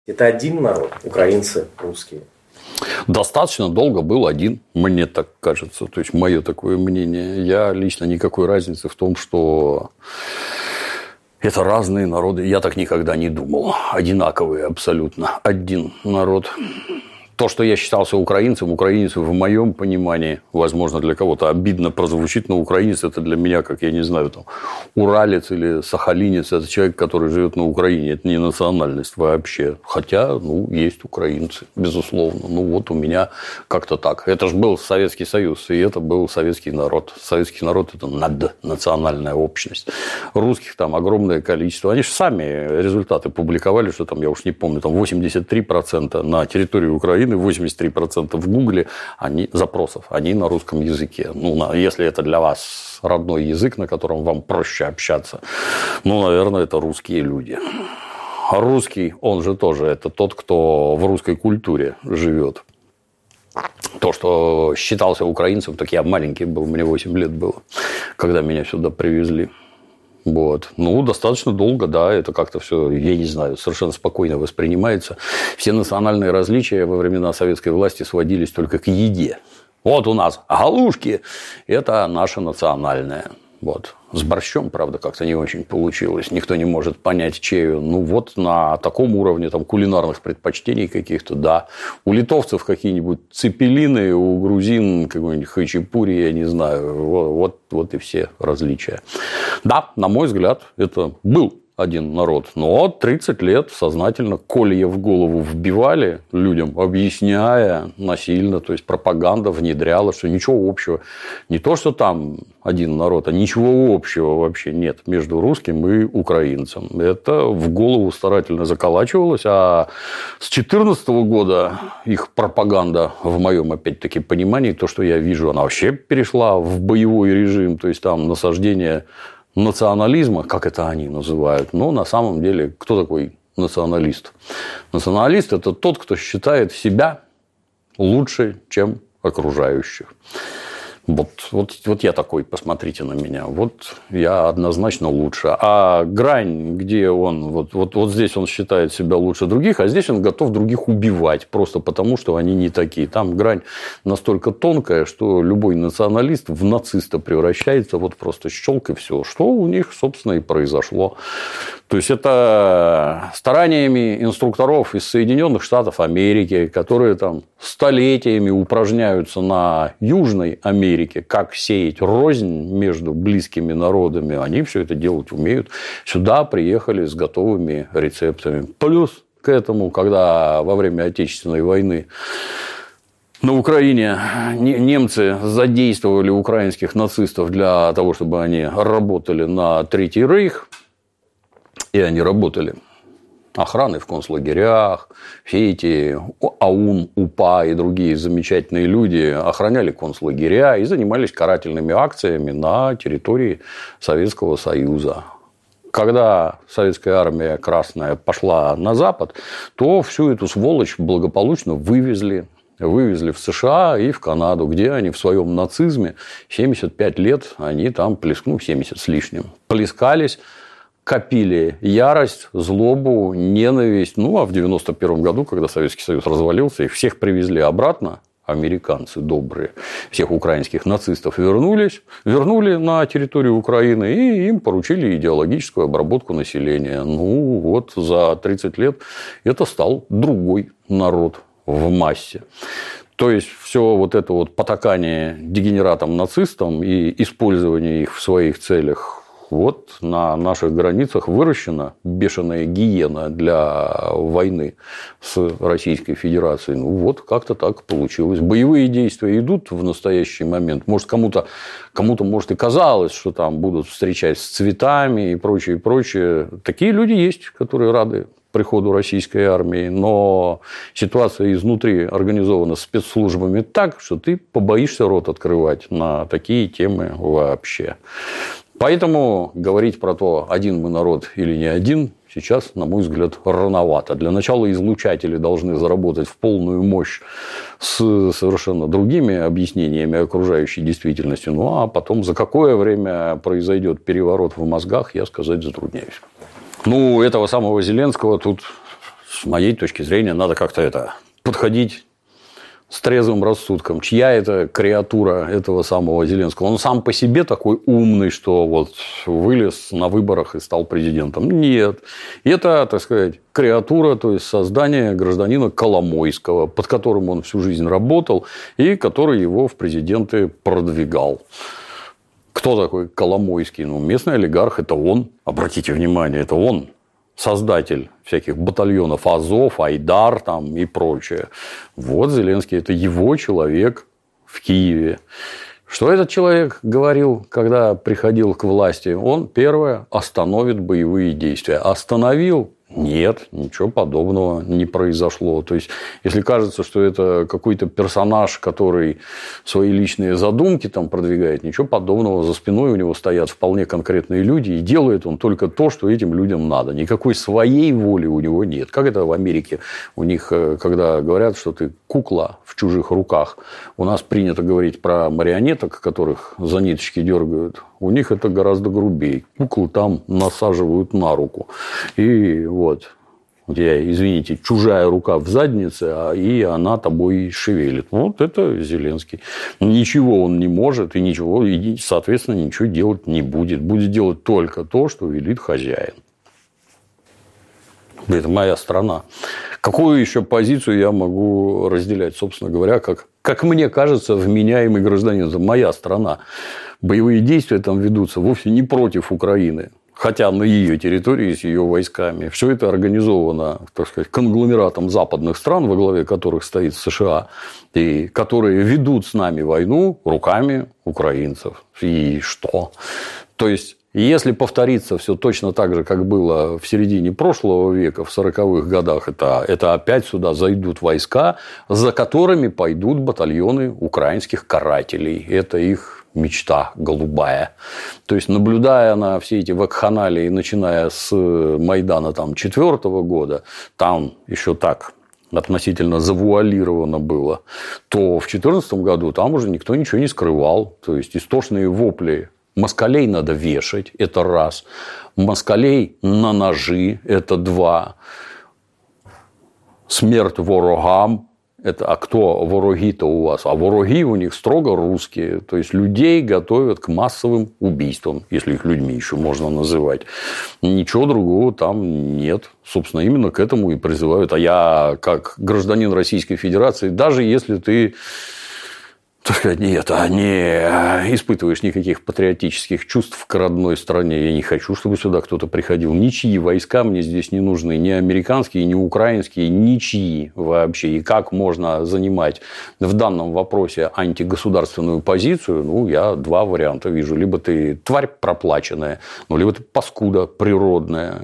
Это один народ, украинцы, русские? Достаточно долго был один, мне так кажется. То есть, мое такое мнение. Я лично никакой разницы в том, что это разные народы. Я так никогда не думал. Одинаковые абсолютно. Один народ. То, что я считался украинцем, украинец в моем понимании, возможно, для кого-то обидно прозвучит, но украинец – это для меня, как я не знаю, там, уралец или сахалинец – это человек, который живет на Украине. Это не национальность вообще. Хотя, есть украинцы, безусловно. Вот у меня как-то так. Это же был Советский Союз, и это был советский народ. Советский народ – это наднациональная общность. Русских там огромное количество. Они же сами результаты публиковали, что там, я уж не помню, там 83% на территории Украины, 83% в Гугле запросов, они на русском языке. Если это для вас родной язык, на котором вам проще общаться, наверное, это русские люди. А русский, он же тоже, это тот, кто в русской культуре живет. То, что считался украинцем, так я маленький был, мне 8 лет было, когда меня сюда привезли. Достаточно долго, да, это как-то все, я не знаю, совершенно спокойно воспринимается. Все национальные различия во времена советской власти сводились только к еде. Вот у нас галушки – это наше национальное. С борщом, правда, как-то не очень получилось. Никто не может понять, чею. На таком уровне там, кулинарных предпочтений каких-то, да. У литовцев какие-нибудь цепелины, у грузин какой-нибудь хачапури, я не знаю. Вот и все различия. Да, на мой взгляд, это был один народ. Но 30 лет сознательно колья в голову вбивали людям, объясняя насильно, то есть пропаганда внедряла, что ничего общего, не то, что там один народ, а ничего общего вообще нет между русским и украинцем. Это в голову старательно заколачивалось, а с 2014 года их пропаганда, в моем, опять-таки, понимании, то, что я вижу, она вообще перешла в боевой режим, то есть там насаждение национализма, как это они называют, но на самом деле кто такой националист? Националист – это тот, кто считает себя лучше, чем окружающих. Вот я такой, посмотрите на меня. Я однозначно лучше. А грань, где он, вот здесь он считает себя лучше других, а здесь он готов других убивать, просто потому, что они не такие. Там грань настолько тонкая, что любой националист в нациста превращается, просто щелк и все. Что у них, собственно, и произошло. То есть, это стараниями инструкторов из Соединенных Штатов Америки, которые там столетиями упражняются на Южной Америке, как сеять рознь между близкими народами, они все это делать умеют. Сюда приехали с готовыми рецептами. Плюс к этому, когда во время Отечественной войны на Украине немцы задействовали украинских нацистов для того, чтобы они работали на Третий Рейх, и они работали охраной в концлагерях, все эти АУН, УПА и другие замечательные люди охраняли концлагеря и занимались карательными акциями на территории Советского Союза. Когда советская армия красная пошла на Запад, то всю эту сволочь благополучно вывезли в США и в Канаду, где они в своем нацизме 75 лет, они там 70 с лишним, плескались, копили ярость, злобу, ненависть. А в 1991 году, когда Советский Союз развалился, их всех привезли обратно, американцы добрые, всех украинских нацистов вернули на территорию Украины, и им поручили идеологическую обработку населения. За 30 лет это стал другой народ в массе. То есть, все это потакание дегенератам-нацистам и использование их в своих целях, на наших границах выращена бешеная гиена для войны с Российской Федерацией. Как-то так получилось. Боевые действия идут в настоящий момент. Может, кому-то, может, и казалось, что там будут встречать с цветами и прочее, прочее. Такие люди есть, которые рады приходу российской армии, но ситуация изнутри организована спецслужбами так, что ты побоишься рот открывать на такие темы вообще. Поэтому говорить про то, один мы народ или не один, сейчас, на мой взгляд, рановато. Для начала излучатели должны заработать в полную мощь с совершенно другими объяснениями окружающей действительности. А потом, за какое время произойдет переворот в мозгах, я сказать затрудняюсь. Этого самого Зеленского тут с моей точки зрения, надо как-то подходить с трезвым рассудком. Чья это креатура этого самого Зеленского? Он сам по себе такой умный, что вот вылез на выборах и стал президентом. Нет. Это, так сказать, креатура, то есть создание гражданина Коломойского, под которым он всю жизнь работал и который его в президенты продвигал. Кто такой Коломойский? Ну, местный олигарх – это он. Обратите внимание, это он. Создатель всяких батальонов Азов, Айдар там и прочее. Вот Зеленский – это его человек в Киеве. Что этот человек говорил, когда приходил к власти? Он, первое, остановит боевые действия. Остановил? Нет, ничего подобного не произошло. То есть, если кажется, что это какой-то персонаж, который свои личные задумки там продвигает, ничего подобного. За спиной у него стоят вполне конкретные люди, и делает он только то, что этим людям надо. Никакой своей воли у него нет. Как это в Америке? У них, когда говорят, что ты кукла в чужих руках, у нас принято говорить про марионеток, которых за ниточки дергают. У них это гораздо грубее. Куклы там насаживают на руку. И вот, у тебя, извините, чужая рука в заднице, и она тобой шевелит. Вот это Зеленский. Ничего он не может, и ничего, и, соответственно, ничего делать не будет. Будет делать только то, что велит хозяин. Это моя страна. Какую еще позицию я могу разделять, собственно говоря, как мне кажется, вменяемый гражданин? Это моя страна. Боевые действия там ведутся вовсе не против Украины. Хотя на ее территории с ее войсками. Все это организовано, так сказать, конгломератом западных стран, во главе которых стоит США, и которые ведут с нами войну руками украинцев. И что? То есть, если повторится все точно так же, как было в середине прошлого века, в 40-х годах, это опять сюда зайдут войска, за которыми пойдут батальоны украинских карателей. Это их мечта голубая. То есть, наблюдая на все эти вакханалии, начиная с Майдана 2004 года, там еще так относительно завуалировано было, то в 2014 году там уже никто ничего не скрывал. То есть, истошные вопли: москалей надо вешать, это раз. Москалей на ножи, это два. Смерть ворогам. Это, а кто вороги-то у вас? А вороги у них строго русские. То есть, людей готовят к массовым убийствам, если их людьми еще можно называть. Ничего другого там нет. Собственно, именно к этому и призывают. А я, как гражданин Российской Федерации, даже если ты, так сказать, не испытываешь никаких патриотических чувств к родной стране. Я не хочу, чтобы сюда кто-то приходил. Ничьи войска мне здесь не нужны. Ни американские, ни украинские, ничьи вообще. И как можно занимать в данном вопросе антигосударственную позицию? Ну, я два варианта вижу. Либо ты тварь проплаченная, либо ты паскуда природная.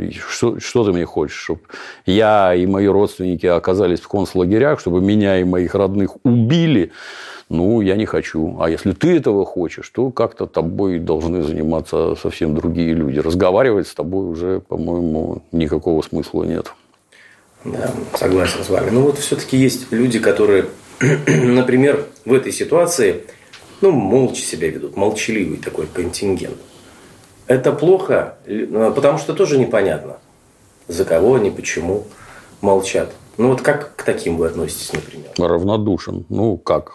Что ты мне хочешь? Чтобы я и мои родственники оказались в концлагерях, чтобы меня и моих родных убили? Ну, я не хочу. А если ты этого хочешь, то как-то тобой должны заниматься совсем другие люди. Разговаривать с тобой уже, по-моему, никакого смысла нет. Да, согласен с вами. Ну, вот все-таки есть люди, которые, например, в этой ситуации, молча себя ведут. Молчаливый такой контингент. Это плохо, потому что тоже непонятно, за кого они, почему молчат. Вот как к таким вы относитесь, например? Равнодушен. Как?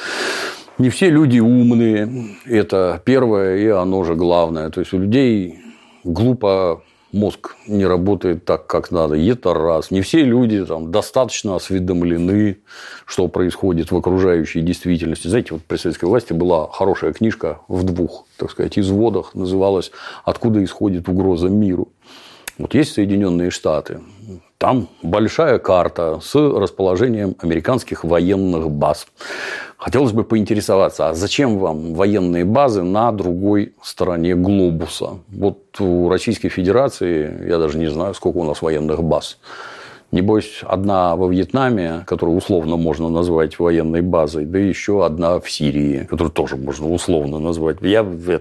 Не все люди умные, это первое, и оно же главное. То есть, у людей глупо мозг не работает так, как надо. И это раз. Не все люди достаточно осведомлены, что происходит в окружающей действительности. Знаете, вот при советской власти была хорошая книжка в 2, так сказать, изводах, называлась «Откуда исходит угроза миру». Вот есть Соединенные Штаты. Там большая карта с расположением американских военных баз. Хотелось бы поинтересоваться, а зачем вам военные базы на другой стороне глобуса? Вот у Российской Федерации, я даже не знаю, сколько у нас военных баз. Небось, одна во Вьетнаме, которую условно можно назвать военной базой, да еще одна в Сирии, которую тоже можно условно назвать. Я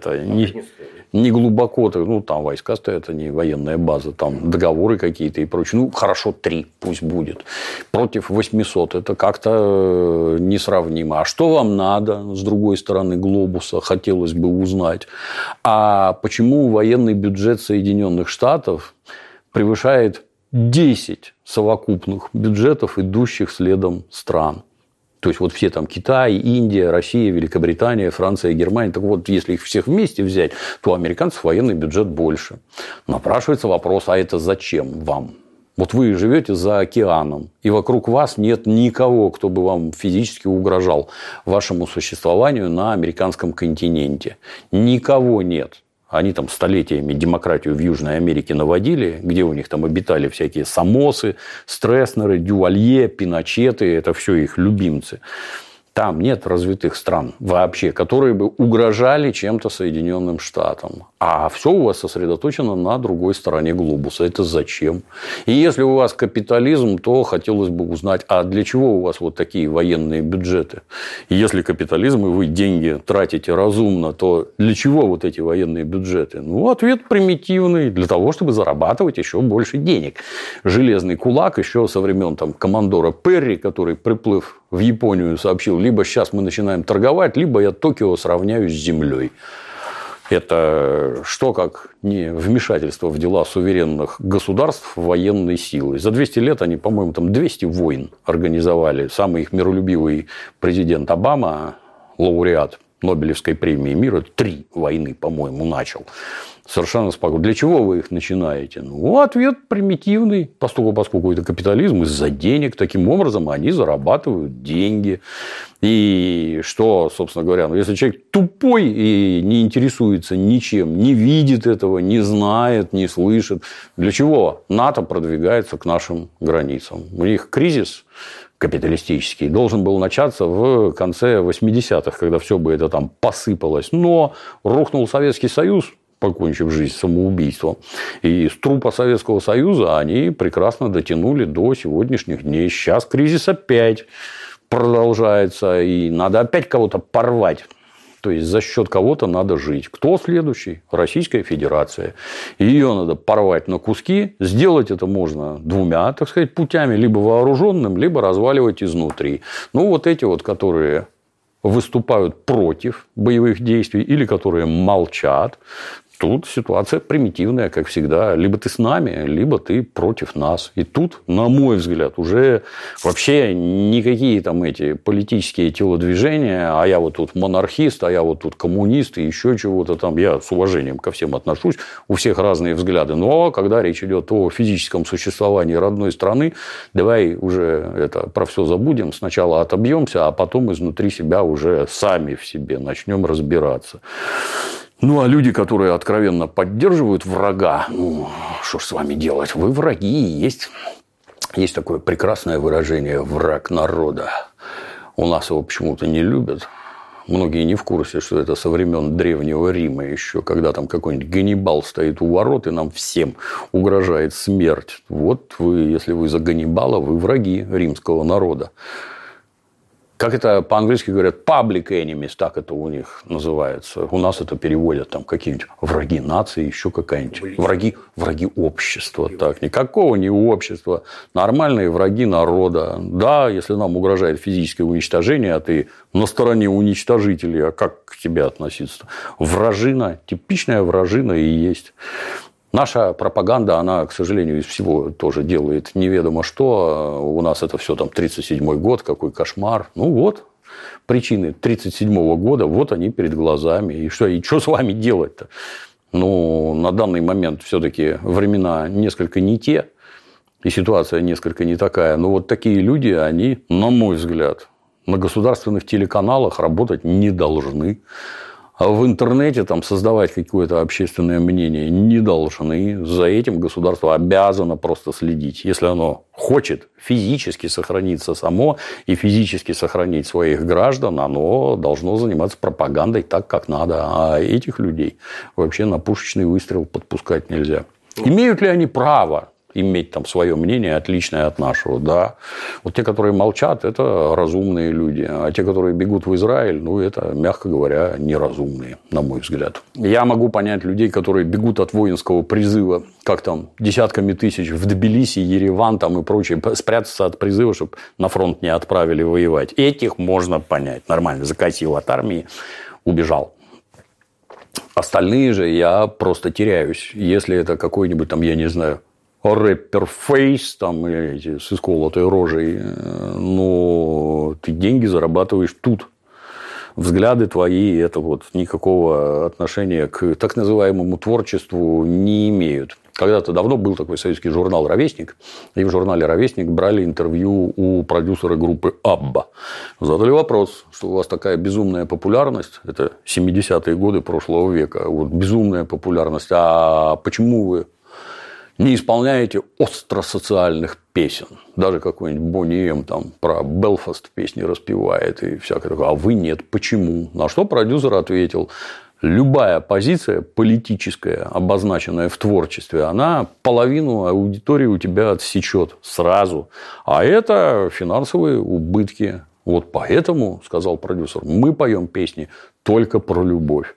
не глубоко, там войска стоят, они военная база, там договоры какие-то и прочее. Хорошо, 3 пусть будет. Против 800 это как-то несравнимо. А что вам надо с другой стороны глобуса, хотелось бы узнать. А почему военный бюджет Соединенных Штатов превышает 10 совокупных бюджетов, идущих следом стран. То есть, вот все там Китай, Индия, Россия, Великобритания, Франция, Германия. Так вот, если их всех вместе взять, то у американцев военный бюджет больше. Напрашивается вопрос, а это зачем вам? Вот вы живете за океаном, и вокруг вас нет никого, кто бы вам физически угрожал вашему существованию на американском континенте. Никого нет. Они там столетиями демократию в Южной Америке наводили, где у них там обитали всякие Самосы, Стресснеры, Дювалье, Пиночеты. Это все их любимцы. Там нет развитых стран вообще, которые бы угрожали чем-то Соединенным Штатам. А все у вас сосредоточено на другой стороне глобуса. Это зачем? И если у вас капитализм, то хотелось бы узнать, а для чего у вас вот такие военные бюджеты? И если капитализм, и вы деньги тратите разумно, то для чего вот эти военные бюджеты? Ну, ответ примитивный. Для того, чтобы зарабатывать еще больше денег. Железный кулак еще со времен там, командора Перри, который, приплыв в Японию, сообщил, либо сейчас мы начинаем торговать, либо я Токио сравняю с землей. Это что, как не вмешательство в дела суверенных государств военной силой. За 200 лет они, по-моему, там 200 войн организовали. Самый их миролюбивый президент Обама, лауреат Нобелевской премии мира, 3 войны, по-моему, начал. Совершенно спокойно. Для чего вы их начинаете? Ну, ответ примитивный. Поскольку это капитализм, из-за денег. Таким образом, они зарабатывают деньги. И что, собственно говоря, если человек тупой и не интересуется ничем, не видит этого, не знает, не слышит, для чего НАТО продвигается к нашим границам? У них кризис капиталистический должен был начаться в конце 80-х, когда все бы это там посыпалось. Но рухнул Советский Союз, покончив жизнь самоубийством. И с трупа Советского Союза они прекрасно дотянули до сегодняшних дней. Сейчас кризис опять продолжается, и надо опять кого-то порвать. То есть, за счет кого-то надо жить. Кто следующий? Российская Федерация. Ее надо порвать на куски. Сделать это можно 2, так сказать, путями. Либо вооруженным, либо разваливать изнутри. Ну, вот эти вот, которые выступают против боевых действий или которые молчат, тут ситуация примитивная, как всегда. Либо ты с нами, либо ты против нас. И тут, на мой взгляд, уже вообще никакие там эти политические телодвижения, а я вот тут монархист, а я вот тут коммунист, и еще чего-то там. Я с уважением ко всем отношусь. У всех разные взгляды. Но когда речь идет о физическом существовании родной страны, давай уже это про все забудем. Сначала отобьемся, а потом изнутри себя уже сами в себе начнем разбираться. Ну, а люди, которые откровенно поддерживают врага, ну, что ж с вами делать? Вы враги и есть. Есть такое прекрасное выражение «враг народа». У нас его почему-то не любят. Многие не в курсе, что это со времен Древнего Рима еще, когда там какой-нибудь Ганнибал стоит у ворот, и нам всем угрожает смерть. Вот вы, если вы за Ганнибала, вы враги римского народа. Как это по-английски говорят, public enemies, так это у них называется. У нас это переводят там какие-нибудь враги нации, еще какая-нибудь. Враги общества. Так, никакого не общества. Нормальные враги народа. Да, если нам угрожает физическое уничтожение, а ты на стороне уничтожителей, а как к тебе относиться? Вражина, типичная вражина и есть. Наша пропаганда, она, к сожалению, из всего тоже делает неведомо что. У нас это все там 1937 год, какой кошмар. Ну вот, причины 1937 года, вот они перед глазами. И что с вами делать-то? Ну, на данный момент все-таки времена несколько не те, и ситуация несколько не такая. Но вот такие люди, они, на мой взгляд, на государственных телеканалах работать не должны. А в интернете там создавать какое-то общественное мнение не должны. За этим государство обязано просто следить. Если оно хочет физически сохраниться само и физически сохранить своих граждан, оно должно заниматься пропагандой так, как надо. А этих людей вообще на пушечный выстрел подпускать нельзя. Имеют ли они право иметь там свое мнение, отличное от нашего? Да. Вот те, которые молчат, это разумные люди. А те, которые бегут в Израиль, ну, это, мягко говоря, неразумные, на мой взгляд. Я могу понять людей, которые бегут от воинского призыва, как там, десятками тысяч в Тбилиси, Ереван там и прочее, спрятаться от призыва, чтобы на фронт не отправили воевать. Этих можно понять. Нормально, закосил от армии, убежал. Остальные же я просто теряюсь. Если это какой-нибудь там, я не знаю, рэпер Фейс, там, эти, с исколотой рожей, но ты деньги зарабатываешь тут. Взгляды твои это вот никакого отношения к так называемому творчеству не имеют. Когда-то давно был такой советский журнал «Ровесник», и в журнале «Ровесник» брали интервью у продюсера группы «Абба». Задали вопрос, что у вас такая безумная популярность, это 70-е годы прошлого века, вот безумная популярность, а почему вы не исполняете остросоциальных песен? Даже какой-нибудь Бонни М. там про Белфаст песни распевает и всякое такое. А вы нет. Почему? На что продюсер ответил: любая позиция политическая, обозначенная в творчестве, она половину аудитории у тебя отсечет сразу. А это финансовые убытки. Вот поэтому, сказал продюсер, мы поем песни только про любовь.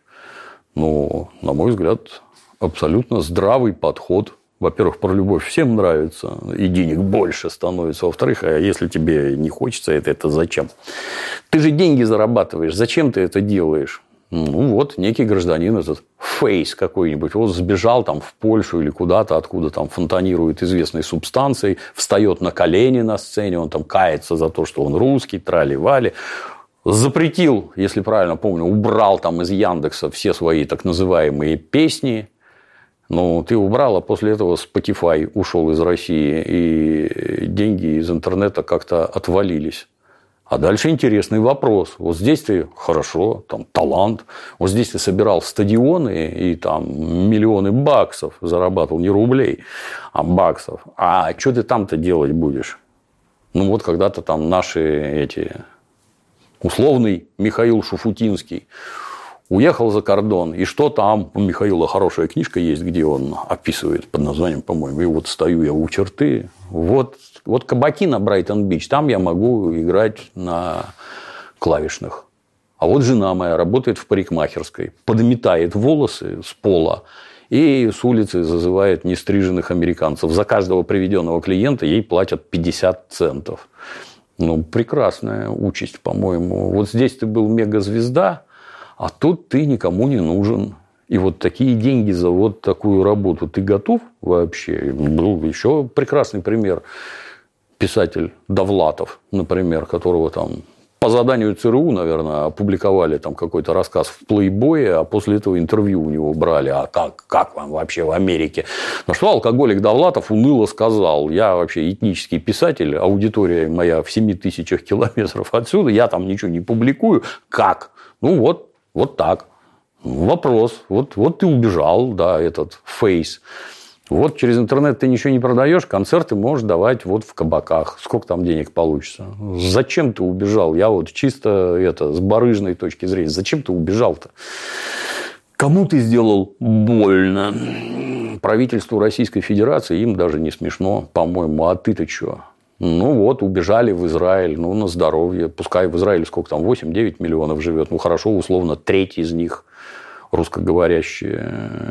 Ну, на мой взгляд, абсолютно здравый подход. Во-первых, про любовь всем нравится, и денег больше становится. Во-вторых, а если тебе не хочется это зачем? Ты же деньги зарабатываешь, зачем ты это делаешь? Ну, вот некий гражданин, этот Фейс какой-нибудь, вот сбежал там в Польшу или куда-то, откуда там фонтанирует известной субстанцией, встает на колени на сцене, он там кается за то, что он русский, трали-вали. Запретил, если правильно помню, убрал там из Яндекса все свои так называемые песни. Ну, ты убрал, а после этого Spotify ушел из России, и деньги из интернета как-то отвалились. А дальше интересный вопрос. Вот здесь ты хорошо, там талант. Вот здесь ты собирал стадионы и там миллионы баксов зарабатывал, не рублей, а баксов. А что ты там-то делать будешь? Ну, вот когда-то там наши эти... Условный Михаил Шуфутинский уехал за кордон, и что там? У Михаила хорошая книжка есть, где он описывает под названием, по-моему, и вот стою я у черты, вот кабаки на Брайтон-Бич, там я могу играть на клавишных. А вот жена моя работает в парикмахерской, подметает волосы с пола и с улицы зазывает нестриженных американцев. За каждого приведенного клиента ей платят 50 центов. Ну, прекрасная участь, по-моему. Вот здесь ты был мегазвезда, а тут ты никому не нужен. И вот такие деньги за вот такую работу ты готов вообще? Был еще прекрасный пример. Писатель Довлатов, например, которого там по заданию ЦРУ, наверное, опубликовали там какой-то рассказ в «Плейбое», а после этого интервью у него брали. А как вам вообще в Америке? На что алкоголик Довлатов уныло сказал: я вообще этнический писатель, аудитория моя в 7000 километров отсюда, я там ничего не публикую. Как? Ну, вот так. Вопрос. Вот ты убежал, да, этот Фейс. Вот через интернет ты ничего не продаешь, концерты можешь давать вот в кабаках. Сколько там денег получится? Зачем ты убежал? Я вот чисто с барыжной точки зрения. Зачем ты убежал-то? Кому ты сделал больно? Правительству Российской Федерации им даже не смешно, по-моему. А ты-то что? Ну, вот, убежали в Израиль, ну, на здоровье. Пускай в Израиле сколько там, 8-9 миллионов живет. Ну, хорошо, условно, треть из них русскоговорящие.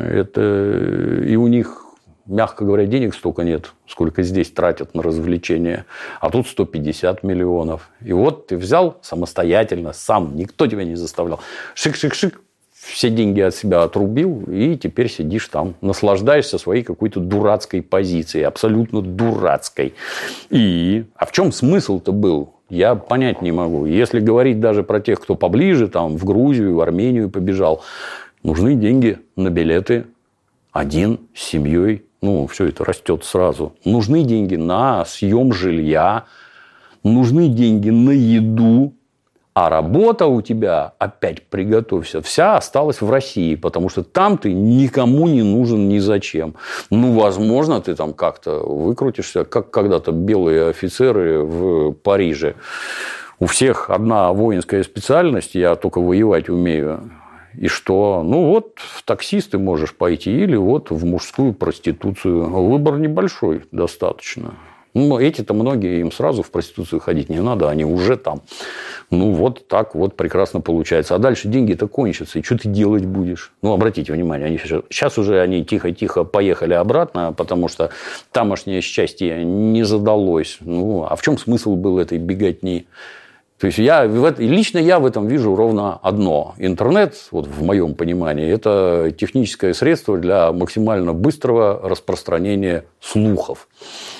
Это и у них, мягко говоря, денег столько нет, сколько здесь тратят на развлечения. А тут 150 миллионов. И вот ты взял самостоятельно, сам, никто тебя не заставлял. Шик-шик-шик, все деньги от себя отрубил, и теперь сидишь там, наслаждаешься своей какой-то дурацкой позицией, абсолютно дурацкой. А в чем смысл-то был? Я понять не могу. Если говорить даже про тех, кто поближе, там, в Грузию, в Армению побежал, нужны деньги на билеты. Один с семьей. Ну, все это растет сразу. Нужны деньги на съем жилья. Нужны деньги на еду. А работа у тебя, опять приготовься, вся осталась в России, потому что там ты никому не нужен ни зачем. Ну, возможно, ты там как-то выкрутишься, как когда-то белые офицеры в Париже. У всех одна воинская специальность, я только воевать умею. И что? Ну, вот в такси ты можешь пойти или вот в мужскую проституцию. Выбор небольшой достаточно. Ну, эти-то многие, им сразу в проституцию ходить не надо, они уже там. Ну, вот так вот прекрасно получается. А дальше деньги-то кончатся, и что ты делать будешь? Ну, обратите внимание, сейчас уже они тихо-тихо поехали обратно, потому что тамошнее счастье не задалось. Ну, а в чем смысл был этой беготни? То есть лично я в этом вижу ровно одно. Интернет, вот в моем понимании, это техническое средство для максимально быстрого распространения слухов.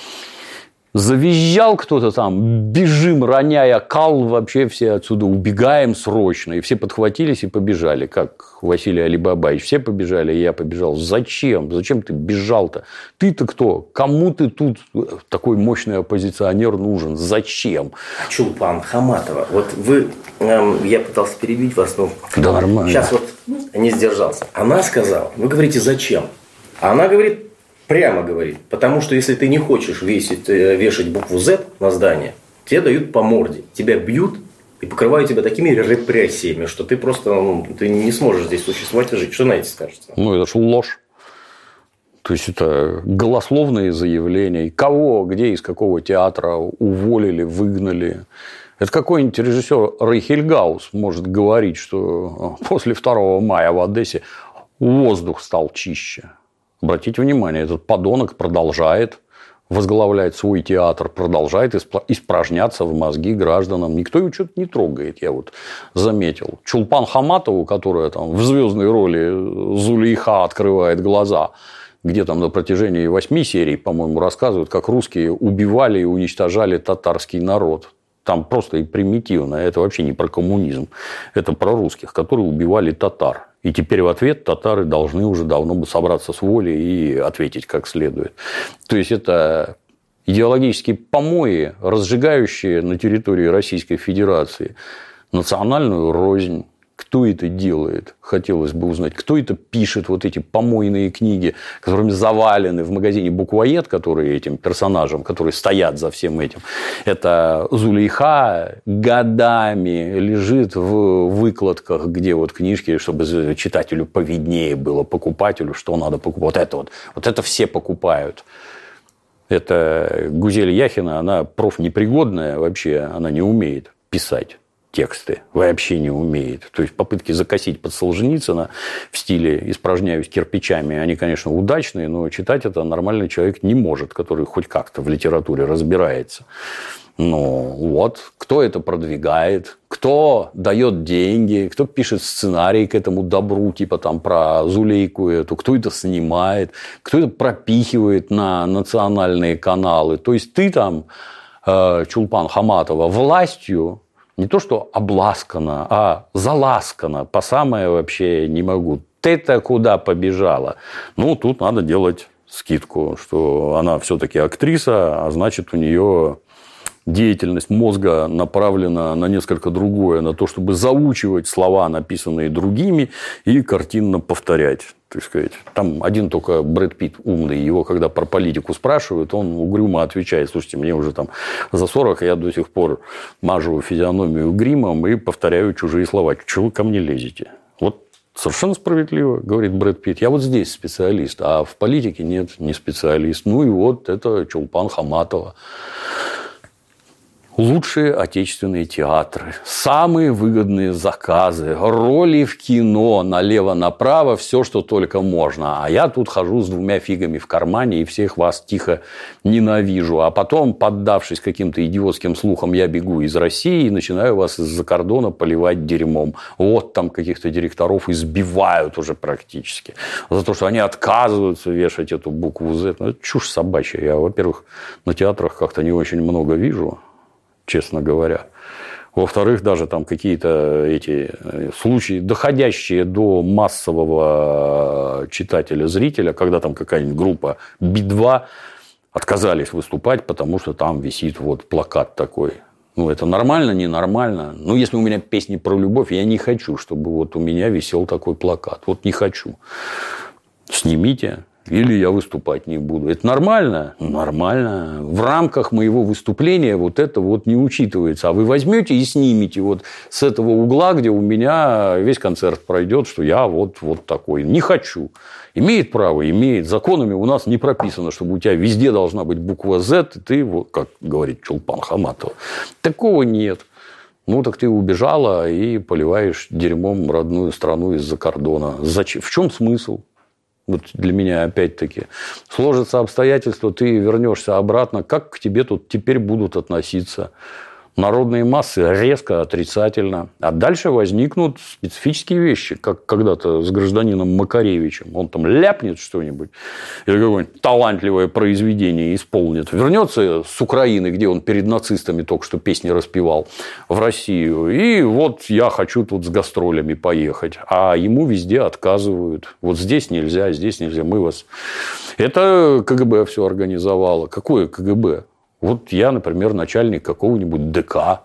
Завизжал кто-то там, бежим, роняя кал, вообще все отсюда убегаем срочно. И все подхватились и побежали, как Василий Алибабаевич. Все побежали, и я побежал. Зачем? Зачем ты бежал-то? Ты-то кто? Кому ты тут такой мощный оппозиционер нужен? Зачем? Чулпан Хаматова. Вот вы, я пытался перебить вас, но да, нормально. Сейчас вот не сдержался. Она сказала, вы говорите, зачем? А она говорит, прямо говорит, потому что если ты не хочешь вешать букву Z на здание, тебе дают по морде, тебя бьют и покрывают тебя такими репрессиями, что ты просто ты не сможешь здесь существовать и жить. Что на это скажете? Это ж ложь. То есть это голословные заявления. Кого, где, из какого театра уволили, выгнали. Это какой-нибудь режиссер Рейхельгаус может говорить, что после 2 мая в Одессе воздух стал чище. Обратите внимание, этот подонок продолжает возглавлять свой театр, продолжает испражняться в мозги гражданам. Никто его что-то не трогает, я вот заметил. Чулпан Хаматову, которая там в звездной роли Зулейха открывает глаза, где там на протяжении 8 серий, по-моему, рассказывают, как русские убивали и уничтожали татарский народ. Там просто и примитивно. Это вообще не про коммунизм. Это про русских, которые убивали татар. И теперь в ответ татары должны уже давно бы собраться с волей и ответить как следует. То есть, это идеологические помои, разжигающие на территории Российской Федерации национальную рознь. Кто это делает? Хотелось бы узнать. Кто это пишет вот эти помойные книги, которыми завалены в магазине «Буквоед», которые этим персонажам, которые стоят за всем этим. Это Зулейха годами лежит в выкладках, где вот книжки, чтобы читателю повиднее было, покупателю, что надо покупать. Вот это все покупают. Это Гузель Яхина, она профнепригодная вообще, она не умеет писать тексты, вообще не умеет. То есть, попытки закосить под Солженицына в стиле «испражняюсь кирпичами», они, конечно, удачные, но читать это нормальный человек не может, который хоть как-то в литературе разбирается. Ну, вот, кто это продвигает, кто дает деньги, кто пишет сценарий к этому добру, типа там про Зулейку эту, кто это снимает, кто это пропихивает на национальные каналы. То есть, ты там, Чулпан Хаматова, властью не то, что обласкана, а заласкана. По самое вообще не могу. Ты-то куда побежала? Ну, тут надо делать скидку, что она все-таки актриса, а значит, у нее деятельность мозга направлена на несколько другое, на то, чтобы заучивать слова, написанные другими, и картинно повторять. Так сказать. Там один только Брэд Питт умный, его когда про политику спрашивают, он угрюмо отвечает: слушайте, мне уже там за 40, я до сих пор мажу физиономию гримом и повторяю чужие слова. Чего вы ко мне лезете? Вот совершенно справедливо, говорит Брэд Питт. Я вот здесь специалист, а в политике нет, не специалист. Ну и вот это Чулпан Хаматова. Лучшие отечественные театры, самые выгодные заказы, роли в кино налево-направо, все, что только можно. А я тут хожу с 2 фигами в кармане и всех вас тихо ненавижу. А потом, поддавшись каким-то идиотским слухам, я бегу из России и начинаю вас из-за кордона поливать дерьмом. Вот там каких-то директоров избивают уже практически. За то, что они отказываются вешать эту букву Z. Ну, это чушь собачья. Я, во-первых, на театрах как-то не очень много вижу, честно говоря. Во-вторых, даже там какие-то эти случаи, доходящие до массового читателя, зрителя, когда там какая-нибудь группа Би-2 отказались выступать, потому что там висит вот плакат такой. Ну, это нормально, ненормально. Ну, если у меня песни про любовь, я не хочу, чтобы вот у меня висел такой плакат. Вот не хочу. Снимите. Или я выступать не буду. Это нормально? Нормально. В рамках моего выступления вот это вот не учитывается. А вы возьмете и снимете вот с этого угла, где у меня весь концерт пройдет, что я вот такой. Не хочу. Имеет право? Имеет. Законами у нас не прописано, чтобы у тебя везде должна быть буква Z, и ты, вот, как говорит Чулпан Хаматова. Такого нет. Ну, так ты убежала и поливаешь дерьмом родную страну из-за кордона. Зачем? В чем смысл? Вот для меня, опять-таки, сложатся обстоятельства, ты вернешься обратно, как к тебе тут теперь будут относиться? народные массы резко отрицательно. А дальше возникнут специфические вещи, как когда-то с гражданином Макаревичем. Он там ляпнет что-нибудь, или какое-нибудь талантливое произведение исполнит. Вернется с Украины, где он перед нацистами только что песни распевал, в Россию. И вот я хочу тут с гастролями поехать. А ему везде отказывают. Вот здесь нельзя, мы вас... Это КГБ все организовало. Какое КГБ? Вот я, например, начальник какого-нибудь ДК,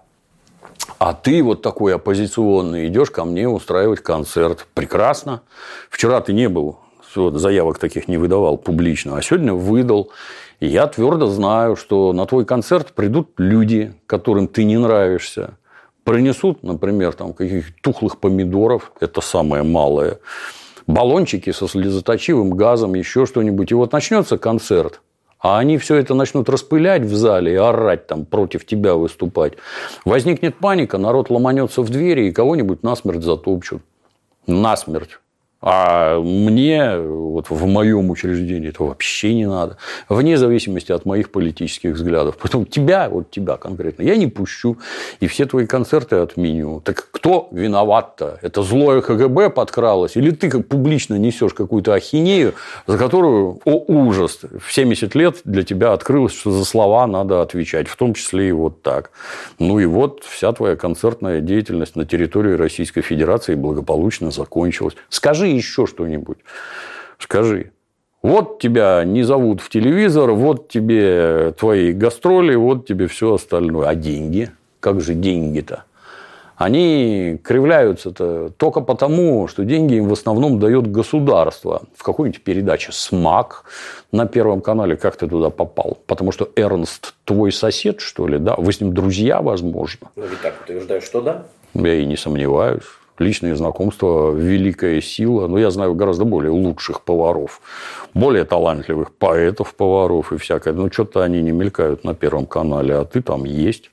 а ты вот такой оппозиционный идешь ко мне устраивать концерт. Прекрасно. Вчера ты не был, заявок таких не выдавал публично, а сегодня выдал. И я твердо знаю, что на твой концерт придут люди, которым ты не нравишься. Принесут, например, там, каких-то тухлых помидоров, это самое малое, баллончики со слезоточивым газом, еще что-нибудь. И вот начнется концерт. А они все это начнут распылять в зале и орать там, против тебя выступать. Возникнет паника, народ ломанется в двери и кого-нибудь насмерть затопчут. Насмерть. А мне, вот в моем учреждении, это вообще не надо. Вне зависимости от моих политических взглядов. Поэтому тебя конкретно, я не пущу. И все твои концерты отменю. Так кто виноват-то? Это злое КГБ подкралось? Или ты как публично несешь какую-то ахинею, за которую, о ужас, в 70 лет для тебя открылось, что за слова надо отвечать. В том числе и вот так. Ну и вот вся твоя концертная деятельность на территории Российской Федерации благополучно закончилась. Скажи еще что-нибудь. Скажи. Вот тебя не зовут в телевизор, вот тебе твои гастроли, вот тебе все остальное. А деньги? Как же деньги-то? Они кривляются-то только потому, что деньги им в основном дает государство. В какой-нибудь передаче «Смак» на Первом канале. Как ты туда попал? Потому что Эрнст твой сосед, что ли? Да? Вы с ним друзья, возможно? Ну, ведь так утверждаешь, что да? Я и не сомневаюсь. Личные знакомства – великая сила. Но я знаю гораздо более лучших поваров, более талантливых поэтов, поваров и всякое. Но что-то они не мелькают на Первом канале, а ты там есть.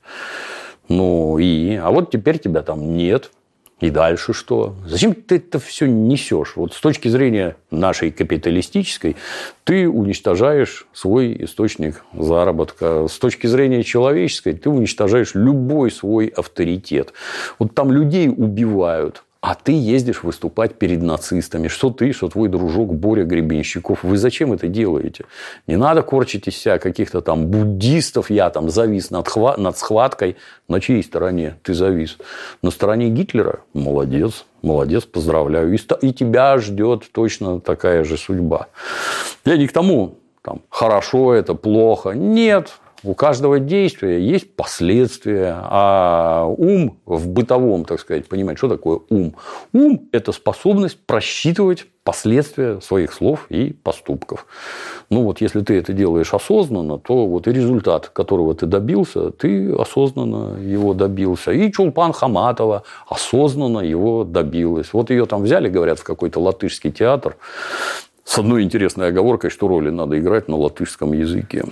Ну и... А вот теперь тебя там нет. И дальше что? Зачем ты это все несешь? Вот с точки зрения нашей капиталистической, ты уничтожаешь свой источник заработка. С точки зрения человеческой, ты уничтожаешь любой свой авторитет. Вот там людей убивают, а ты ездишь выступать перед нацистами. Что ты, что твой дружок Боря Гребенщиков. Вы зачем это делаете? Не надо корчить из себя каких-то там буддистов. Я там завис над схваткой. На чьей стороне ты завис? На стороне Гитлера? Молодец. Молодец, поздравляю. И тебя ждет точно такая же судьба. Я не к тому, там, хорошо это, плохо. Нет. У каждого действия есть последствия, а ум в бытовом, так сказать, понимать, что такое ум. Ум – это способность просчитывать последствия своих слов и поступков. Ну, вот если ты это делаешь осознанно, то вот и результат, которого ты добился, ты осознанно его добился. И Чулпан Хаматова осознанно его добилась. Вот ее там взяли, говорят, в какой-то латышский театр с одной интересной оговоркой, что роли надо играть на латышском языке.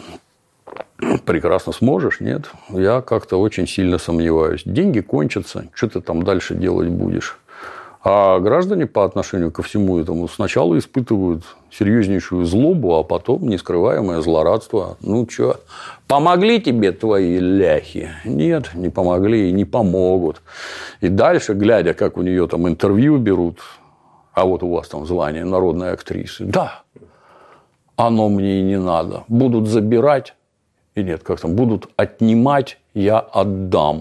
Прекрасно сможешь? Нет. Я как-то очень сильно сомневаюсь. Деньги кончатся. Что ты там дальше делать будешь? А граждане по отношению ко всему этому сначала испытывают серьезнейшую злобу, а потом нескрываемое злорадство. Ну, что, помогли тебе твои ляхи? Нет, не помогли и не помогут. И дальше, глядя, как у нее там интервью берут, а вот у вас там звание народной актрисы. Да, оно мне и не надо. Будут забирать. И нет, как там, будут отнимать, я отдам.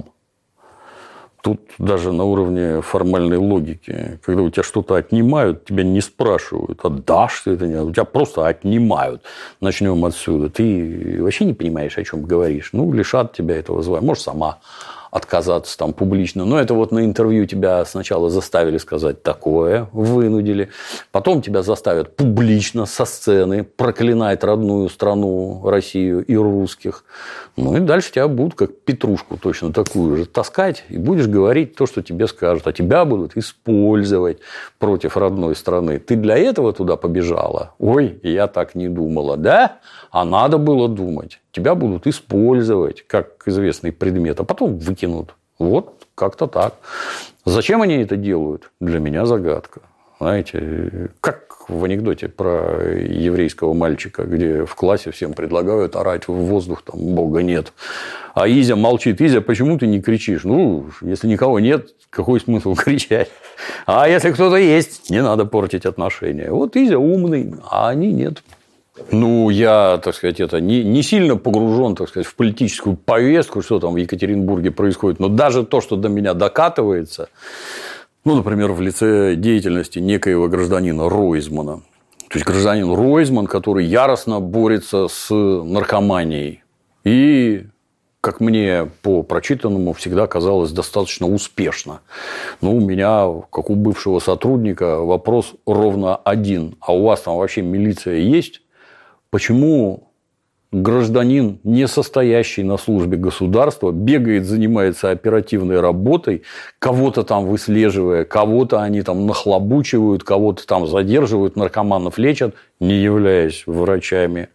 Тут даже на уровне формальной логики, когда у тебя что-то отнимают, тебя не спрашивают, отдашь ты это, нет, у тебя просто отнимают. Начнем отсюда. Ты вообще не понимаешь, о чем говоришь. Ну, лишат тебя этого звания. Можешь сама отказаться там публично. Но это вот на интервью тебя сначала заставили сказать такое, вынудили. Потом тебя заставят публично со сцены проклинать родную страну, Россию и русских. Ну и дальше тебя будут как петрушку точно такую же таскать. И будешь говорить то, что тебе скажут. А тебя будут использовать против родной страны. Ты для этого туда побежала? Ой, я так не думала. Да? А надо было думать. Тебя будут использовать как известный предмет, а потом выкинут. Вот как-то так. Зачем они это делают? Для меня загадка. Знаете, как в анекдоте про еврейского мальчика, где в классе всем предлагают орать в воздух, там Бога нет. А Изя молчит. Изя, почему ты не кричишь? Ну, если никого нет, какой смысл кричать? А если кто-то есть, не надо портить отношения. Вот Изя умный, а они нет. Ну, я, так сказать, не сильно погружен, так сказать, в политическую повестку, что там в Екатеринбурге происходит. Но даже то, что до меня докатывается, ну, например, в лице деятельности некоего гражданина Ройзмана. То есть, гражданин Ройзман, который яростно борется с наркоманией. И, как мне по прочитанному всегда казалось, достаточно успешно. Ну, у меня, как у бывшего сотрудника, вопрос ровно один. А у вас там вообще милиция есть? Почему гражданин, не состоящий на службе государства, бегает, занимается оперативной работой, кого-то там выслеживая, кого-то они там нахлобучивают, кого-то там задерживают, наркоманов лечат, не являясь врачами?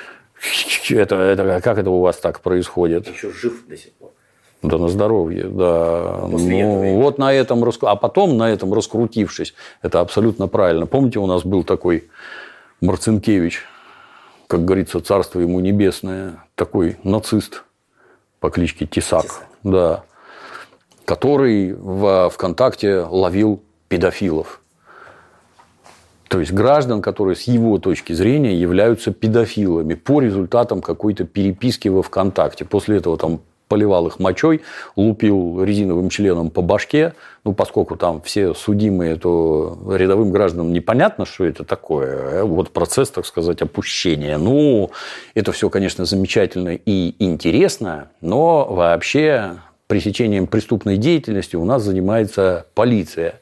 Как это у вас так происходит? Еще жив до сих пор. Да на здоровье, да. Вот на этом, а потом на этом раскрутившись, это абсолютно правильно. Помните, у нас был такой Марцинкевич, как говорится, царство ему небесное, такой нацист по кличке Тесак. Да, который в ВКонтакте ловил педофилов. То есть, граждан, которые с его точки зрения являются педофилами по результатам какой-то переписки во ВКонтакте. После этого там поливал их мочой, лупил резиновым членом по башке. Ну, поскольку там все судимые, то рядовым гражданам непонятно, что это такое. Вот процесс, так сказать, опущения. Ну, это все, конечно, замечательно и интересно, но вообще пресечением преступной деятельности у нас занимается полиция,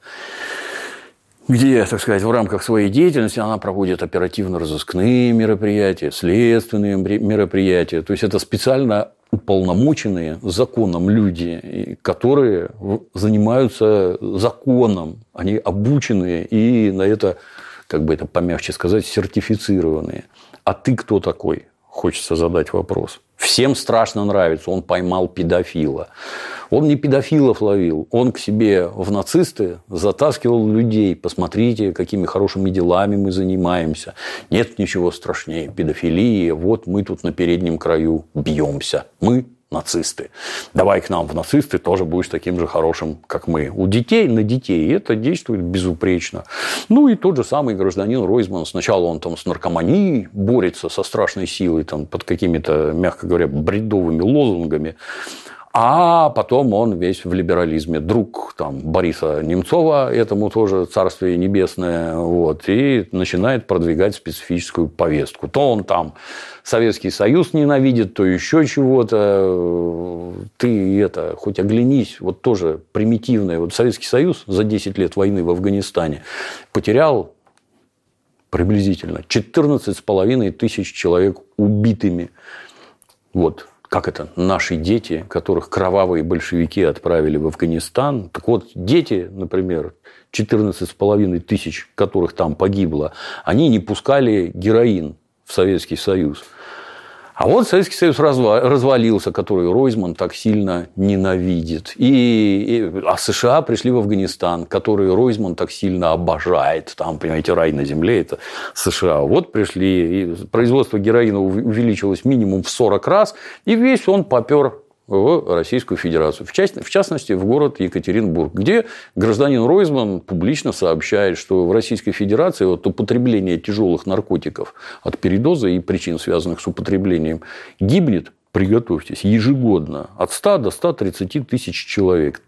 где, так сказать, в рамках своей деятельности она проводит оперативно-розыскные мероприятия, следственные мероприятия. То есть, это специально уполномоченные законом люди, которые занимаются законом. Они обученные и на это, как бы это помягче сказать, сертифицированные. А ты кто такой? Хочется задать вопрос. Всем страшно нравится. Он поймал педофила. Он не педофилов ловил. Он к себе в нацисты затаскивал людей. Посмотрите, какими хорошими делами мы занимаемся. Нет ничего страшнее педофилии. Вот мы тут на переднем краю бьемся. Мы нацисты. Давай к нам в нацисты, тоже будешь таким же хорошим, как мы. У детей на детей это действует безупречно. Ну, и тот же самый гражданин Ройзман. Сначала он там с наркоманией борется со страшной силой, там, под какими-то, мягко говоря, бредовыми лозунгами. А потом он весь в либерализме. Друг там, Бориса Немцова, этому тоже царствие небесное, вот, и начинает продвигать специфическую повестку. То он там Советский Союз ненавидит, то еще чего-то. Ты это, хоть оглянись, вот тоже примитивное. Вот Советский Союз за 10 лет войны в Афганистане потерял приблизительно 14,5 тысяч человек убитыми. Вот. Как это? Наши дети, которых кровавые большевики отправили в Афганистан. Так вот, дети, например, 14,5 тысяч, которых там погибло, они не пускали героин в Советский Союз. А вот Советский Союз развалился, который Ройзман так сильно ненавидит. А США пришли в Афганистан, который Ройзман так сильно обожает. Там, понимаете, рай на земле – это США. Вот пришли, и производство героина увеличилось минимум в 40 раз, и весь он попер в Российскую Федерацию. В частности, в город Екатеринбург, где гражданин Ройзман публично сообщает, что в Российской Федерации вот употребление тяжелых наркотиков от передоза и причин, связанных с употреблением, гибнет, приготовьтесь, ежегодно от 100 до 130 тысяч человек.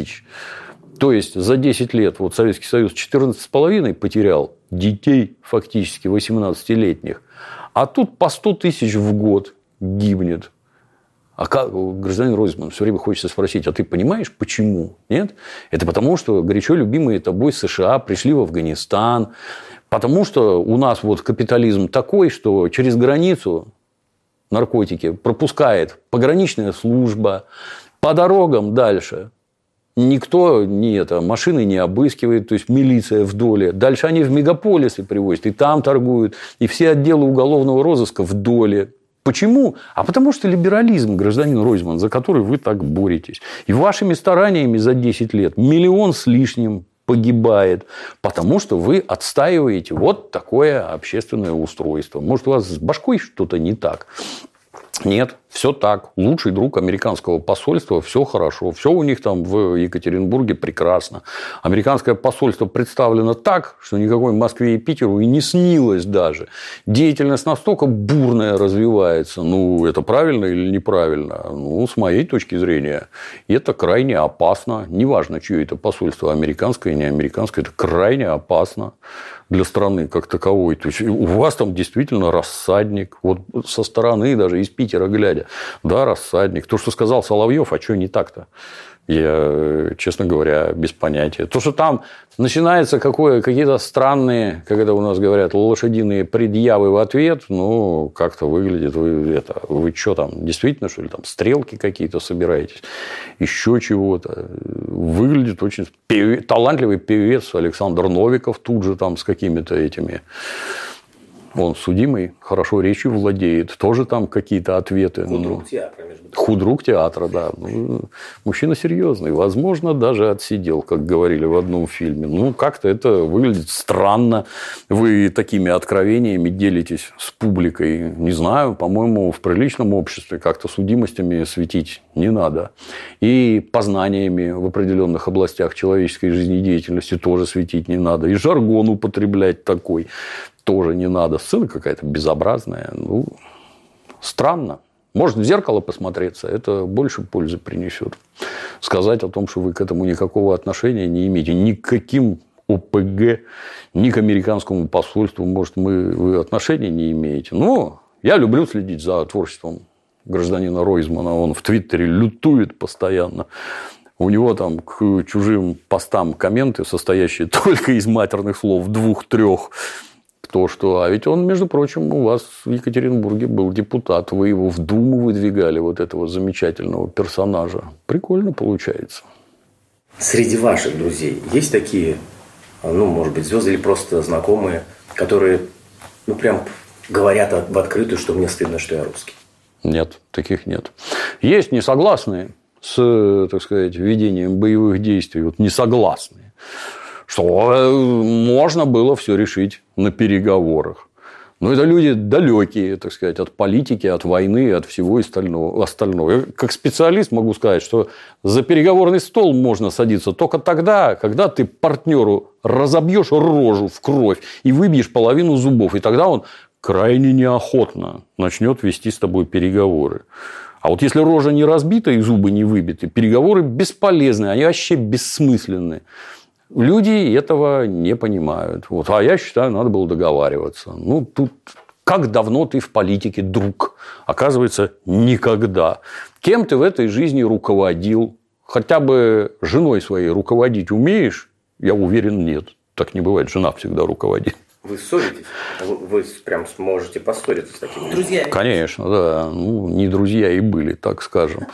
То есть, за 10 лет вот Советский Союз 14,5 потерял детей, фактически 18-летних, а тут по 100 тысяч в год гибнет. А как, гражданин Ройзман, все время хочется спросить, а ты понимаешь, почему? Нет? Это потому, что горячо любимые тобой США пришли в Афганистан, потому что у нас вот капитализм такой, что через границу наркотики пропускает пограничная служба, по дорогам дальше никто машины не обыскивает, то есть милиция в доле. Дальше они в мегаполисы привозят, и там торгуют, и все отделы уголовного розыска в доле. Почему? А потому что либерализм, гражданин Ройзман, за который вы так боретесь. И вашими стараниями за 10 лет 1 миллион с лишним погибает, потому что вы отстаиваете вот такое общественное устройство. Может, у вас с башкой что-то не так? Нет, все так. Лучший друг американского посольства, все хорошо. Все у них там в Екатеринбурге прекрасно. Американское посольство представлено так, что никакой Москве и Питеру и не снилось даже. Деятельность настолько бурная развивается. Ну, это правильно или неправильно? Ну, с моей точки зрения, это крайне опасно. Неважно, чье это посольство, американское, не американское, это крайне опасно для страны как таковой. То есть, у вас там действительно рассадник. Вот со стороны, даже из Питера глядя. Да, рассадник. То, что сказал Соловьев, а что не так-то? Я, честно говоря, без понятия. То, что там начинаются какие-то странные, когда у нас говорят, лошадиные предъявы в ответ, ну, как-то выглядит, вы что там, действительно, что ли, там стрелки какие-то собираетесь, еще чего-то. Выглядит очень... Талантливый певец Александр Новиков тут же там с какими-то этими... Он судимый, хорошо речью владеет, тоже там какие-то ответы. Худрук театра, между прочим. Худрук театра, да. Мужчина серьезный, возможно, даже отсидел, как говорили в одном фильме. Ну, как-то это выглядит странно. Вы такими откровениями делитесь с публикой. Не знаю, по-моему, в приличном обществе как-то судимостями светить не надо. И познаниями в определенных областях человеческой жизнедеятельности тоже светить не надо. И жаргон употреблять такой тоже не надо. Сцена какая-то безобразная. Ну, странно. Может, в зеркало посмотреться, это больше пользы принесет. Сказать о том, что вы к этому никакого отношения не имеете. Ни к каким ОПГ, ни к американскому посольству, может, вы отношения не имеете. Но я люблю следить за творчеством гражданина Ройзмана. Он в Твиттере лютует постоянно. У него там к чужим постам комменты, состоящие только из матерных слов, 2-3. Кто что. А ведь он, между прочим, у вас в Екатеринбурге был депутат. Вы его в Думу выдвигали, вот этого замечательного персонажа. Прикольно получается. Среди ваших друзей есть такие, ну, может быть, звезды или просто знакомые, которые, ну, прям говорят в открытую, что мне стыдно, что я русский? Нет, таких нет. Есть несогласные с, так сказать, ведением боевых действий. Вот несогласные. Что можно было все решить на переговорах. Но это люди далекие, так сказать, от политики, от войны, от всего остального. Я как специалист могу сказать, что за переговорный стол можно садиться только тогда, когда ты партнеру разобьешь рожу в кровь и выбьешь половину зубов. И тогда он крайне неохотно начнет вести с тобой переговоры. А вот если рожа не разбита и зубы не выбиты, переговоры бесполезны, они вообще бессмысленны. Люди этого не понимают. Вот. А я считаю, надо было договариваться. Ну, тут как давно ты в политике, друг? Оказывается, никогда. Кем ты в этой жизни руководил? Хотя бы женой своей руководить умеешь? Я уверен, нет. Так не бывает. Жена всегда руководит. Вы ссоритесь? Вы прям можете поссориться с такими друзьями? Конечно, да. Ну, не друзья и были, так скажем.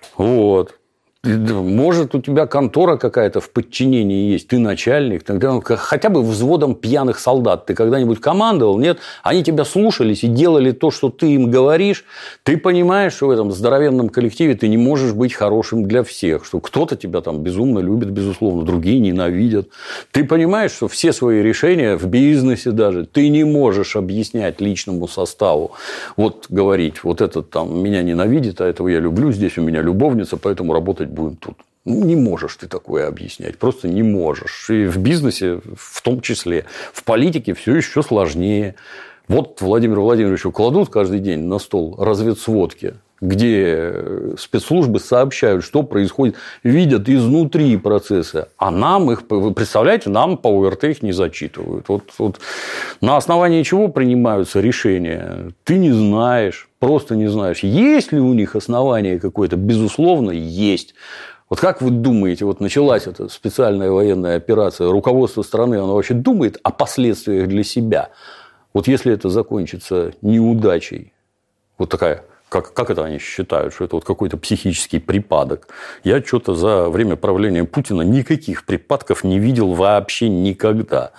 Вот. Может, у тебя контора какая-то в подчинении есть, ты начальник, тогда хотя бы взводом пьяных солдат ты когда-нибудь командовал, нет? Они тебя слушались и делали то, что ты им говоришь. Ты понимаешь, что в этом здоровенном коллективе ты не можешь быть хорошим для всех, что кто-то тебя там безумно любит, безусловно, другие ненавидят. Ты понимаешь, что все свои решения в бизнесе даже ты не можешь объяснять личному составу. Вот говорить, вот этот там меня ненавидит, а этого я люблю, здесь у меня любовница, поэтому работать будем тут. Ну, не можешь ты такое объяснять. Просто не можешь. И в бизнесе в том числе. В политике все еще сложнее. Вот Владимиру Владимировичу кладут каждый день на стол разведсводки, где спецслужбы сообщают, что происходит, видят изнутри процессы. А нам их, вы представляете, нам по ОРТ их не зачитывают. Вот на основании чего принимаются решения, ты не знаешь. Просто не знаешь, есть ли у них основание какое-то. Безусловно, есть. Вот как вы думаете, вот началась эта специальная военная операция, руководство страны, оно вообще думает о последствиях для себя? Вот если это закончится неудачей, вот такая, как это они считают, что это вот какой-то психический припадок. Я что-то за время правления Путина никаких припадков не видел вообще никогда.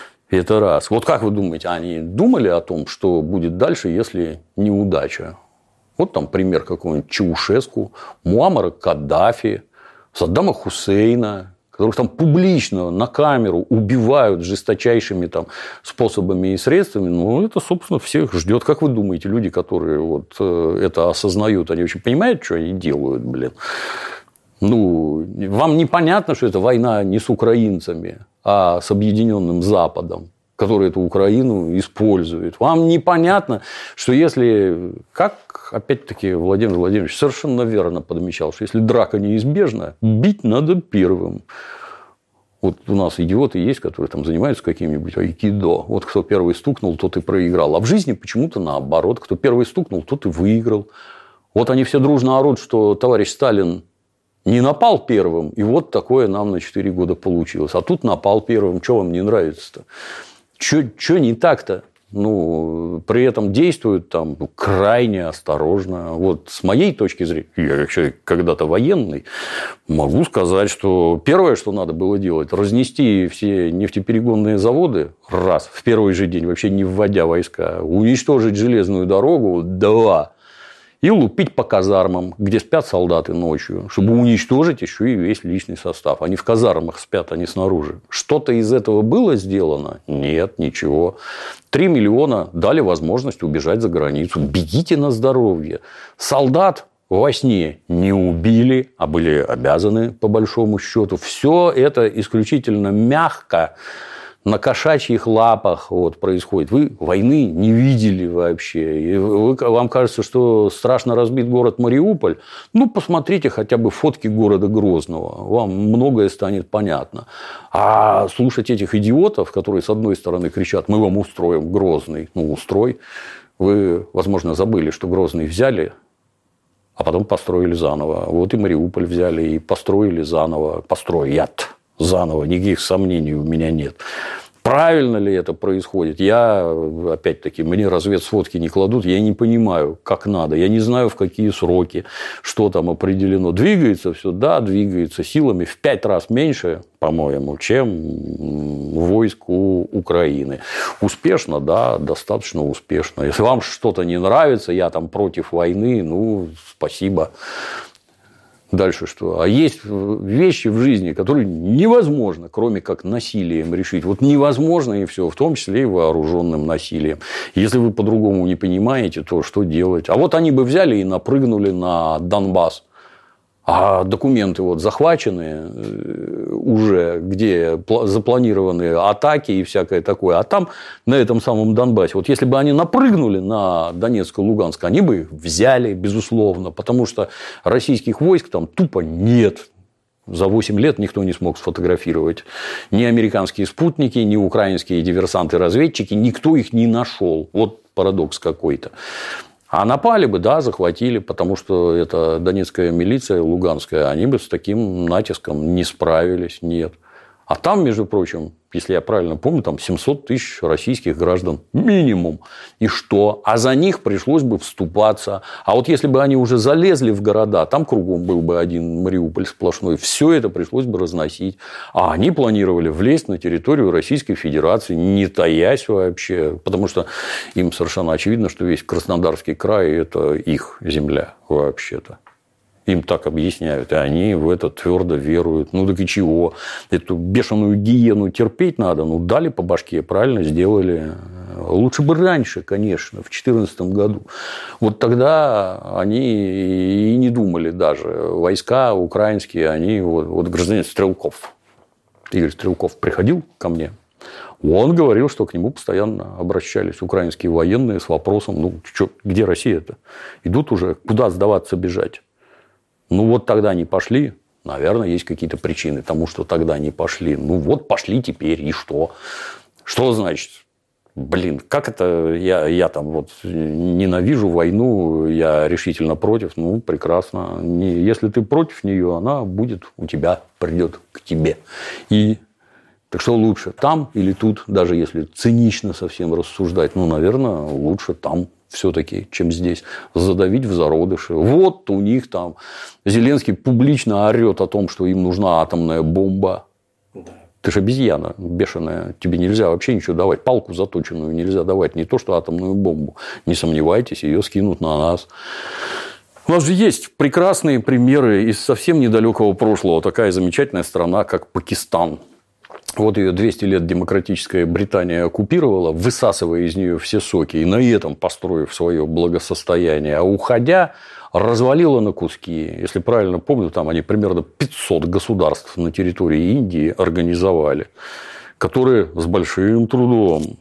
Это раз. Вот как вы думаете, они думали о том, что будет дальше, если неудача? Вот там пример какого-нибудь Чаушеску, Муаммара Каддафи, Саддама Хусейна, которых там публично на камеру убивают жесточайшими там способами и средствами, ну, это, собственно, всех ждет. Как вы думаете, люди, которые вот это осознают, они вообще понимают, что они делают, блин? Ну, вам непонятно, что это война не с украинцами, а с Объединенным Западом, который эту Украину использует. Вам непонятно, что если, как, опять-таки, Владимир Владимирович совершенно верно подмечал, что если драка неизбежна, бить надо первым. Вот у нас идиоты есть, которые там занимаются каким-нибудь айкидо. Вот кто первый стукнул, тот и проиграл. А в жизни почему-то наоборот. Кто первый стукнул, тот и выиграл. Вот они все дружно орут, что товарищ Сталин не напал первым, и вот такое нам на 4 года получилось. А тут напал первым. Что вам не нравится-то? Что не так-то? Ну, при этом действуют там крайне осторожно. Вот с моей точки зрения, я как человек когда-то военный, могу сказать, что первое, что надо было делать, разнести все нефтеперегонные заводы, раз, в первый же день, вообще не вводя войска, уничтожить железную дорогу, два, и лупить по казармам, где спят солдаты ночью, чтобы уничтожить еще и весь личный состав. Они в казармах спят, они снаружи. Что-то из этого было сделано? Нет, ничего. 3 миллиона дали возможность убежать за границу. Бегите на здоровье. Солдат во сне не убили, а были обязаны, по большому счету. Все это исключительно мягко, на кошачьих лапах вот, происходит. Вы войны не видели вообще. И вам кажется, что страшно разбит город Мариуполь? Ну, посмотрите хотя бы фотки города Грозного. Вам многое станет понятно. А слушать этих идиотов, которые, с одной стороны, кричат, мы вам устроим Грозный. Ну, устрой. Вы, возможно, забыли, что Грозный взяли, а потом построили заново. Вот и Мариуполь взяли, и построили заново. Построят заново, никаких сомнений у меня нет. Правильно ли это происходит? Я, опять-таки, мне разведсводки не кладут, я не понимаю, как надо. Я не знаю, в какие сроки, что там определено. Двигается все, да, двигается силами в 5 раз меньше, по-моему, чем войск у Украины. Успешно, да, достаточно успешно. Если вам что-то не нравится, я там против войны, ну, спасибо. Дальше что? А есть вещи в жизни, которые невозможно, кроме как насилием решить. Вот невозможно и все, в том числе и вооруженным насилием. Если вы по-другому не понимаете, то что делать? А вот они бы взяли и напрыгнули на Донбасс. А документы вот захвачены уже, где запланированы атаки и всякое такое. А там, на этом самом Донбассе, вот если бы они напрыгнули на Донецк и Луганск, они бы их взяли, безусловно. Потому что российских войск там тупо нет. За 8 лет никто не смог сфотографировать. Ни американские спутники, ни украинские диверсанты-разведчики. Никто их не нашел. Вот парадокс какой-то. А напали бы, да, захватили, потому что это донецкая милиция, луганская, они бы с таким натиском не справились, нет. А там, между прочим, если я правильно помню, там 700 тысяч российских граждан минимум. И что? А за них пришлось бы вступаться. А вот если бы они уже залезли в города, там кругом был бы один Мариуполь сплошной, все это пришлось бы разносить. А они планировали влезть на территорию Российской Федерации, не таясь вообще. Потому что им совершенно очевидно, что весь Краснодарский край – это их земля вообще-то. Им так объясняют, и они в это твердо веруют. Ну, так и чего? Эту бешеную гиену терпеть надо. Ну, дали по башке, правильно сделали. Лучше бы раньше, конечно, в 2014 году. Вот тогда они и не думали даже. Войска украинские, они... Вот гражданин Стрелков, Игорь Стрелков приходил ко мне. Он говорил, что к нему постоянно обращались украинские военные с вопросом, ну, где Россия-то? Идут уже, куда сдаваться, бежать? Ну, вот тогда не пошли. Наверное, есть какие-то причины тому, что тогда не пошли. Ну, вот пошли теперь. И что? Что значит? Блин, как это я там вот ненавижу войну, я решительно против. Ну, прекрасно. Если ты против нее, она будет у тебя, придет к тебе. И так что лучше, там или тут, даже если цинично совсем рассуждать, ну, наверное, лучше там. Все-таки, чем здесь, задавить в зародыше. Вот у них там Зеленский публично орет о том, что им нужна атомная бомба. Да. Ты же обезьяна бешеная, тебе нельзя вообще ничего давать. Палку заточенную нельзя давать, не то что атомную бомбу. Не сомневайтесь, ее скинут на нас. У нас же есть прекрасные примеры из совсем недалекого прошлого. Такая замечательная страна, как Пакистан. Вот ее 200 лет демократическая Британия оккупировала, высасывая из нее все соки, и на этом построив свое благосостояние. А уходя, развалила на куски. Если правильно помню, там они примерно 500 государств на территории Индии организовали, которые с большим трудом,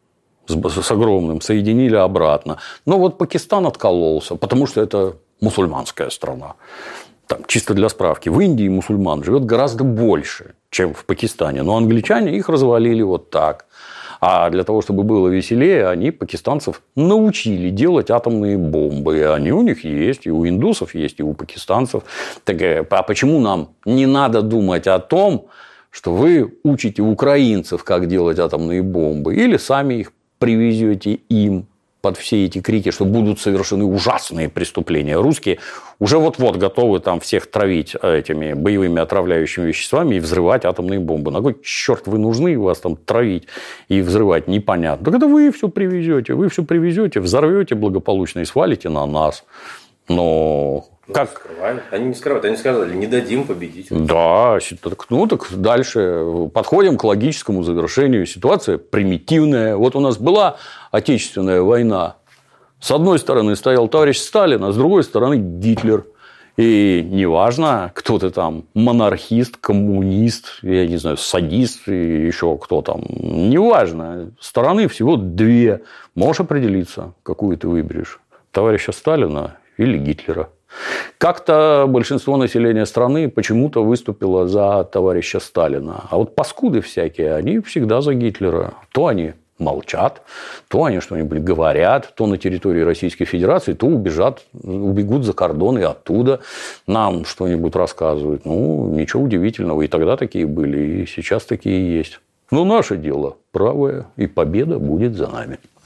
с огромным, соединили обратно. Но вот Пакистан откололся, потому что это мусульманская страна. Там, чисто для справки, в Индии мусульман живет гораздо больше, чем в Пакистане. Но англичане их развалили вот так. А для того, чтобы было веселее, они пакистанцев научили делать атомные бомбы. И они у них есть, и у индусов есть, и у пакистанцев. Так, а почему нам не надо думать о том, что вы учите украинцев, как делать атомные бомбы, или сами их привезете им под все эти крики, что будут совершены ужасные преступления. Русские уже вот-вот готовы там всех травить этими боевыми отравляющими веществами и взрывать атомные бомбы. На кой черт вы нужны, вас там травить и взрывать, непонятно. Так это вы все привезете, взорвете благополучно и свалите на нас. Но как? Они не скрывают, они сказали, не дадим победить. Да, так дальше подходим к логическому завершению. Ситуация примитивная. Вот у нас была Отечественная война. С одной стороны стоял товарищ Сталин, а с другой стороны Гитлер. И неважно, кто ты там, монархист, коммунист, я не знаю, садист и еще кто там. Неважно. Стороны всего две. Можешь определиться, какую ты выберешь. Товарища Сталина или Гитлера. Как-то большинство населения страны почему-то выступило за товарища Сталина. А вот паскуды всякие, они всегда за Гитлера. То они молчат, то они что-нибудь говорят, то на территории Российской Федерации, то убегут за кордон и оттуда нам что-нибудь рассказывают. Ну, ничего удивительного. И тогда такие были, и сейчас такие есть. Но наше дело правое, и победа будет за нами.